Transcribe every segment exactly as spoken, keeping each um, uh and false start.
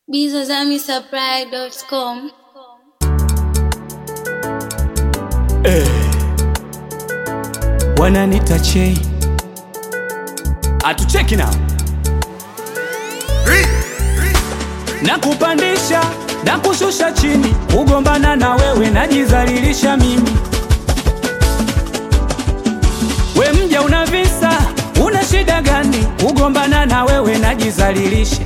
bizozami supply dot com. Eh, wananita Chei, atucheki now. Na kupandisha na kushusha chini, ugombana na wewe najizalilisha mimi. We mja una visa, una shida gani? Ugombana na wewe najizalilisha.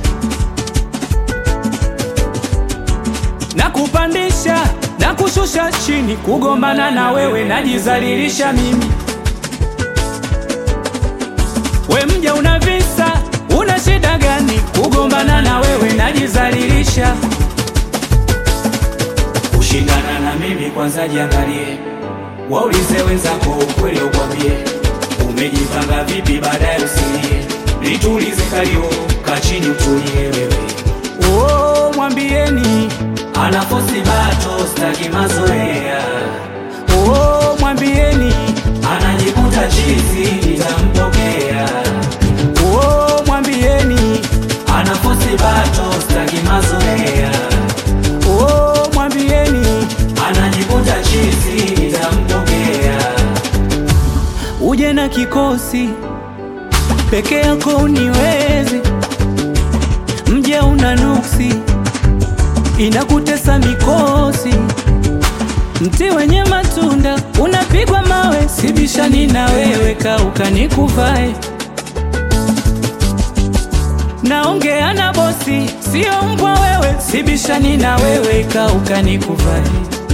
Na kupandisha na kushusha chini, kugombana na wewe najizalilisha mimi. We mja una visa, una shida gani? Kugombana na wewe najizalilisha. Kushindana na mimi kwanza jiangalie, waulize wenzako ukweli ukwambie. Umejipanga vipi baadaye usilie, nitulize kalio kachini utulie wewe. Oh, mwambieni anafosi bato staki mazoea. Oh, mwambieni anajikuta chizi nitampokea. Oh, mwambieni anafosi bato staki mazoea. Oh, mwambieni anajikuta chizi nitampokea. Uje na kikosi peke yako uniwezi, mje una nuksi inakutesa mikosi. Mti wenye matunda unapigwa mawe, sibishani na wewe kauka nikuvae. Naongea na bosi sio mbwa wewe, sibishani na wewe kauka nikuvae.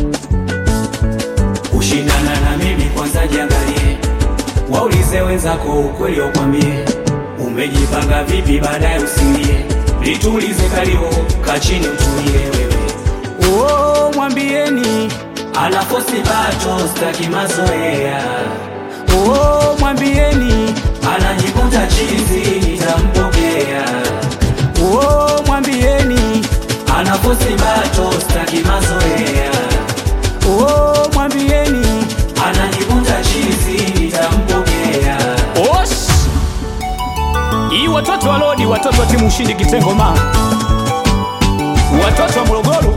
Kushindana na mimi kwanza jiangalie, waulize wenzako ukweli ukwambie. Umejipanga vipi baadaye usilie, nitulize kalio kachini utulie wewe. Oh, mwambieni anafosi bato staki mazoea. Oh, mwambieni anajikuta chizi nitampokea. Oh, mwambieni anafosi bato staki mazoea. Oh, mwambieni anajikuta chizi nitampokea. Osh! Hii watoto wa Lodi, watoto wa timu ushindi kitengo ma, watoto wa Morogoro,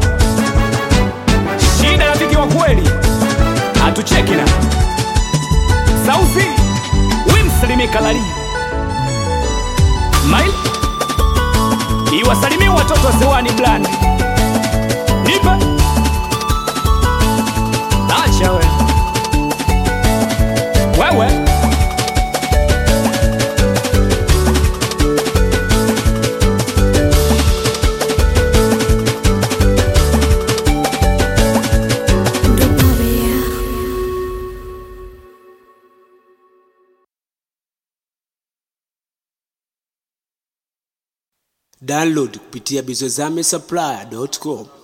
shida rafiki wa kweli, atucheki na Sauzi Wimsalimi Kalali Mail. Hii wasalimia watoto wa Sewani Blandi Nipa acha we wewe. Download kupitia bizozami supply dot com.